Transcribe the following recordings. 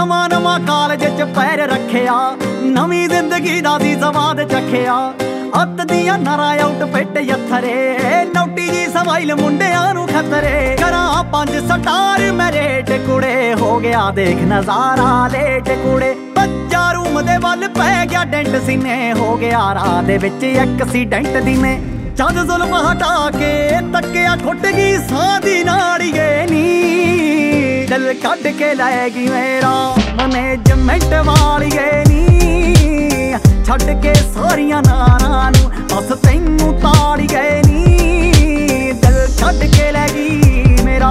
ਨਵਾਂ ਨਵਾਂ ਕਾਲਜ ਚ ਪੈਰ ਰੱਖਿਆ, ਨਵੀਂ ਜ਼ਿੰਦਗੀ ਦਾ ਸੀ ਸਵਾਦ ਚੱਖਿਆ। ਅੱਤ ਦੀਆਂ ਨਰਾਂ ਆਊਟਫਿੱਟ ਯੱਥਰੇ, ਨੌਟੀ ਜੀ ਸਮਾਈਲ ਮੁੰਡਿਆਂ ਨੂੰ ਖਤਰੇ। ਕਰਾਂ 5 ਸਟਾਰ ਮੈਰੇਟ ਕੁੜੇ, ਹੋ ਗਿਆ ਦੇਖ ਨਜ਼ਾਰਾ ਲੇਟ ਕੁੜੇ। ਬੱਚਾ ਰੂਮ ਦੇ ਵੱਲ ਪੈ ਗਿਆ ਡੈਂਟ ਸੀਨੇ, ਹੋ ਗਿਆ ਰਾਹ ਦੇ ਵਿੱਚ ਐਕਸੀਡੈਂਟ ਦਿਨੇ। ਜਦ ਜ਼ੁਲਮ ਹਟਾ ਕੇ ਤੱਕਿਆ ਖੁੱਟ ਗਈ ਸਾਹ ਦੀ ਨਾੜੀਏ ਨੀ, ਦਿਲ ਕੱਢ ਕੇ ਲੈ ਗਈ ਮੇਰਾ ਮੈਨੇਜਮੈਂਟ ਵਾਲੀਏ ਨੀ। ਛੱਡ ਕੇ ਸਾਰੀਆਂ ਨਾਰਾਂ ਨੂੰ ਬਸ ਤੈਨੂੰ ਤਾੜੀ ਗਏ ਨੀ, ਦਿਲ ਕੱਢ ਕੇ ਲੈ ਗਈ ਮੇਰਾ।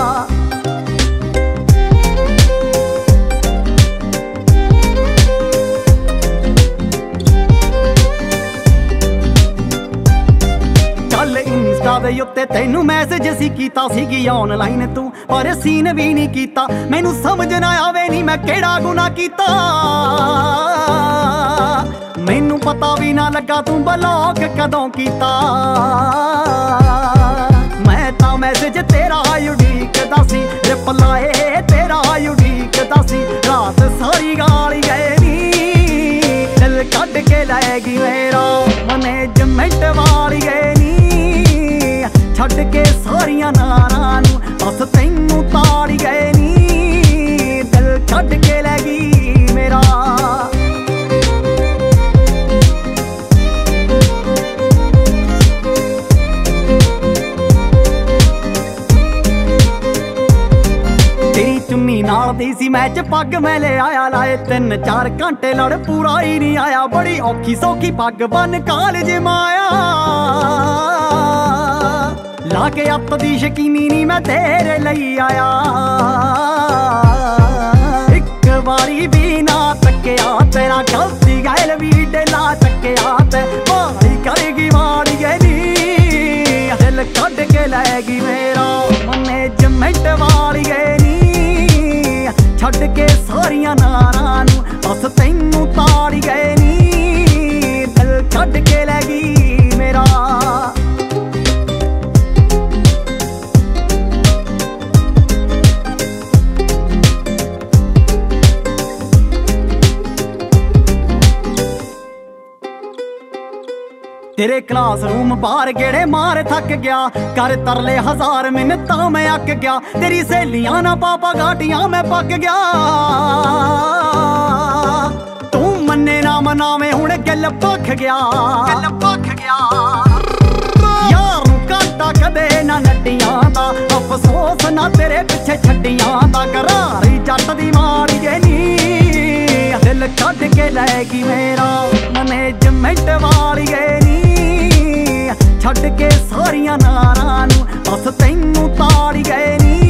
ਚੱਲ ਇੰਸਟਾ ਦੇ ਉੱਤੇ ਤੈਨੂੰ ਮੈਸੇਜ ਸੀ ਕੀਤਾ ਸੀਗੀ ਆਨਲਾਈਨ ਤੂੰ, ਪਰ ਸੀਨ ਵੀ ਨਹੀਂ ਕੀਤਾ। ਮੈਨੂੰ ਸਮਝ ਨਾ ਆਵੇ ਨੀ ਮੈਂ ਕਿਹੜਾ ਗੁਨਾਹ ਕੀਤਾ, ਮੈਨੂੰ ਪਤਾ ਵੀ ਨਾ ਲੱਗਾ ਤੂੰ ਬਲੌਕ ਕਦੋਂ ਕੀਤਾ। ਮੈਂ ਤਾਂ ਮੈਸੇਜ ਤੇਰਾ ਉਡੀਕਦਾ ਸੀ, ਰਿਪਲਾਏ ਤੇਰਾ ਉਡੀਕਦਾ ਸੀ। ਰਾਤ ਸਾਰੀ ਗਾਲੀ ਗਏ ਨੀ, ਦਿਲ ਕੱਢ ਕੇ ਲੈ ਗਈ ਮੇਰਾ ਮੈਨੇਜਮੈਂਟ ਵਾਲੀ ਗਏ ਨੀ। ਛੱਡ ਕੇ ਸਾਰੀਆਂ ਨਾਰਾਂ ਨੂੰ ਬਸ ਤੈਨੂੰ ਤਾੜੀ ਗਏ ਨੀ, ਦਿਲ ਛੱਡ ਕੇ ਲੈ ਗਈ ਮੇਰਾ। ਤੇਰੀ ਚੁੰਨੀ ਨਾਲ ਦੀ ਸੀ ਮੈਚ ਪੱਗ ਮੈਂ ਲੈ ਆਇਆ, ਲਾਏ 3-4 ਘੰਟੇ ਲੜ ਪੂਰਾ ਹੀ ਨਹੀਂ ਆਇਆ। ਬੜੀ ਔਖੀ ਸੌਖੀ ਪੱਗ ਬੰਨ ਕਾਲਜ ਮਾਇਆ, ਲਾ ਕੇ ਅੱਤ ਦੀ ਸ਼ਕੀਨੀ ਨੀ ਮੈਂ ਤੇਰੇ ਲਈ ਆਇਆ। ਇੱਕ ਵਾਰੀ ਵੀ ਨਾ ਤੱਕਿਆ ਤੇਰਾ, ਗਲਤੀ ਗਾਇਲ ਵੀ ਡੇਲਾ ਚੱਕਿਆ ਤੇ ਮਾੜੀ ਕਰੇਗੀ ਮਾੜੀਏ ਨੀ, ਦਿਲ ਕੱਢ ਕੇ ਲੈ ਗਈ ਮੇਰਾ ਮੈਨੇਜਮੈਂਟ ਵਾਲੀਏ ਨੀ। ਛੱਡ ਕੇ ਸਾਰੀਆਂ ਨਾਰਾਂ ਨੂੰ ਬਸ ਤੈਨੂੰ ਤਾੜੀ ਗਏ ਨੀ, ਦਿਲ ਛੱਡ ਕੇ ਲੈ ਗਈ ਮੇਰਾ। ਤੇਰੇ ਕਲਾਸਰੂਮ ਬਾਹਰ ਗੇੜੇ ਮਾਰ ਥੱਕ ਗਿਆ, ਕਰ ਤਰਲੇ 1000 ਮਿੰਨਤਾਂ ਮੈਂ ਅੱਕ ਗਿਆ। ਤੇਰੀ ਸਹੇਲੀਆਂ ਨਾ ਪਾਪਾ ਗਾਟੀਆਂ ਮੈਂ ਪੱਕ ਗਿਆ, ਤੂੰ ਮੰਨੇ ਨਾ ਮਨਾਵੇਂ ਹੁਣ ਗੱਲ ਭੱਖ ਗਿਆ। ਯਾਰ ਨੂੰ ਘਾਟਾ ਕਦੇ ਨਾ ਨੱਟੀਆਂ ਦਾ, ਅਫਸੋਸ ਨਾ ਤੇਰੇ ਪਿੱਛੇ ਛੱਡੀਆਂ ਦਾ। ਘਰਾਰੀ ਜੱਟ ਦੀ ਮਾੜੀਏ ਨੀ, ਦਿਲ ਕੱਢ ਕੇ ਲੈ ਗਈ ਮੇਰਾ ਮੈਨੇਜਮੈਂਟ ਵਾਲੀਏ ਨੀ। ਛੱਡ ਕੇ ਸਾਰੀਆਂ ਨਾਰਾਂ ਨੂੰ ਬਸ ਤੈਨੂੰ ਤਾੜੀ ਗਏ ਨੀ,